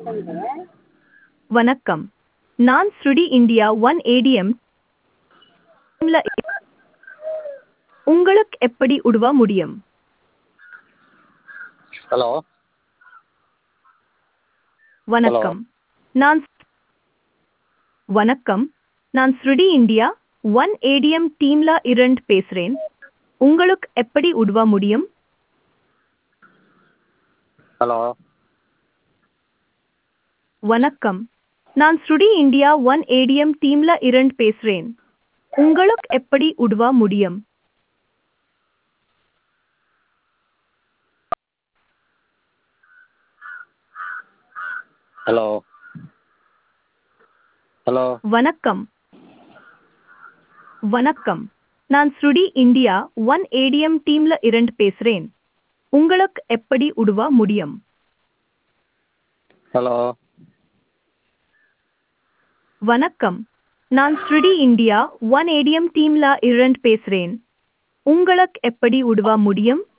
வணக்கம். நான் ஸ்ருடி India one ATM டீம்ல உங்களுக்கு எப்படி உதவ முடியும்? ஹலோ ஹலோ வணக்கம். நான் வணக்கம். நான் ஸ்ருடி இந்தியா ஒன் ஏடிஎம் டீம்ல இருந்து பேசுறேன். உங்களுக்கு எப்படி உதவ முடியும்? ஹலோ வணக்கம். நான் ஸ்ருடி இந்தியா ஒன் ஏடிஎம் டீம்ல இருந்து பேசுறேன். உங்களுக்கு எப்படி உதவ முடியும்? ஹலோ ஹலோ வணக்கம். வணக்கம். நான் ஸ்ருடி இந்தியா ஒன் ஏடிஎம் டீம்ல இருந்து பேசுறேன். உங்களுக்கு எப்படி உதவ முடியும்? ஹலோ வணக்கம். நான் ஸ்ருடி இந்தியா ஒன் ஏடிஎம் டீம்ல இருந்து பேசுறேன். உங்களுக்கு எப்படி உதவ முடியும்?